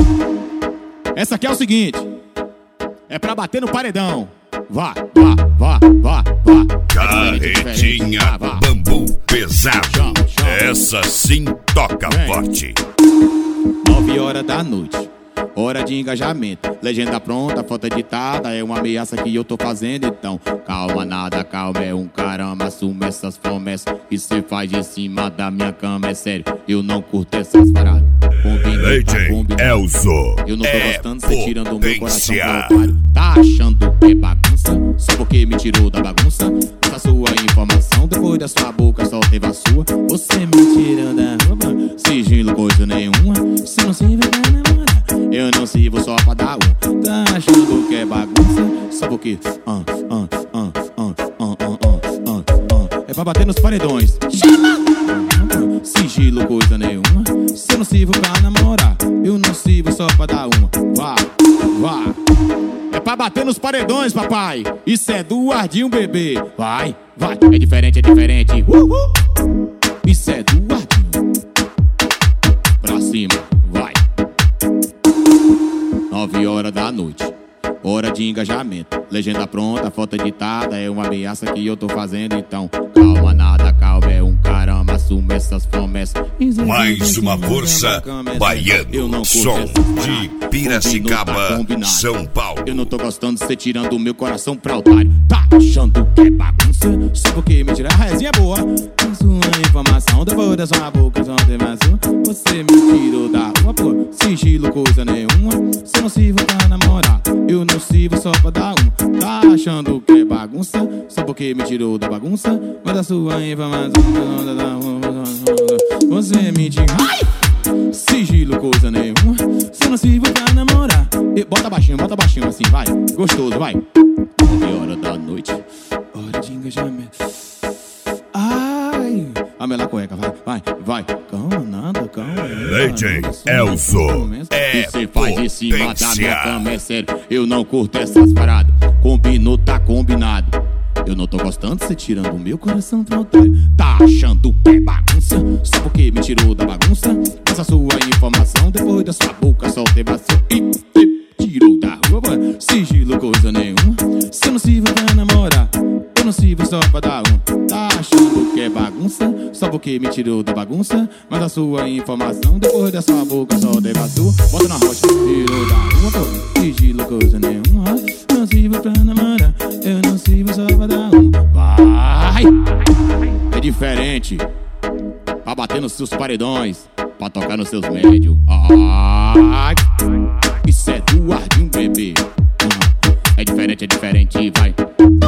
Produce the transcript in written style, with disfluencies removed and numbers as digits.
Essa aqui é o seguinte, é pra bater no paredão. Vá, vá, vá, vá, vá. Carretinha bambu pesado. Essa sim toca forte. 9 horas da noite, hora de engajamento. Legenda pronta, foto editada. É uma ameaça que eu tô fazendo. Então, calma, nada, calma, é um caramba. Assume essas promessas que cê faz em cima da minha cama. É sério, eu não curto essas paradas. DJ Elzo. Eu não tô gostando, cê tirando o meu coração pro otário. Tá achando que é bagunça? Só porque me tirou da bagunça. Essa sua informação, depois da sua boca só teve a sua. Você me tirando da roupa, sigilo coisa nenhuma. Se não se vê pra namorar, eu não sirvo só pra dar um. Tá achando que é bagunça? Só porque é pra bater nos paredões. Chama! Sigilo coisa nenhuma. Se eu não sirvo pra namorar, eu não sirvo só pra dar uma. Vá, vá. É pra bater nos paredões, papai. Isso é do Ardinho, bebê. Vai, vai. É diferente, é diferente. Isso é do Ardinho. Pra cima, vai. 9 horas da noite, hora de engajamento. Legenda pronta, foto editada. É uma ameaça que eu tô fazendo. Então, calma, nada, calma, é um caramba. Assume essas promessas. Mais uma força baiano. Som de Piracicaba, São Paulo. Eu não tô gostando de você tirando o meu coração pra otário. Tá achando que é bagunça? Só porque me tira a resinha boa. A sua informação depois da sua boca só tem mais uma. Você me tirou da rua, pô. Sigilo coisa nenhuma. Se não sirvo pra namorar, eu não sirvo só pra dar uma. Tá achando que é bagunça? Só porque me tirou da bagunça. Mas a sua informação você me tira. Ai! Sigilo coisa nenhuma. Se não sirvo pra namorar, bota baixinho assim, vai. Gostoso, vai. 9 horas da noite, hora de engajamento. Ai, a mela cueca, vai, vai. Calma, nada, calma. DJ Elzo é você faz em cima da minha cama, é sério. Eu não curto essas paradas. Combinou, tá combinado. Eu não tô gostando de você tirando o meu coração pro otário. Tá achando que é bagunça? Só porque me tirou da bagunça. Essa sua informação depois da sua boca só teve a sua. E tirou da rua, sigilo coisa nenhuma. Se eu não sirvo pra namorar, eu não sirvo só pra dar um. Tá achando que é bagunça? Só porque me tirou da bagunça. Mas a sua informação depois da sua boca só teve a sua. Bota na rocha, tirou da rua, pô. Sigilo coisa nenhuma. Não sirvo pra namorar, eu não sirvo só pra dar um. Vai! É diferente. Pra bater nos seus paredões, pra tocar nos seus médios. Ai! Isso é do Ardinho, bebê. É diferente, vai.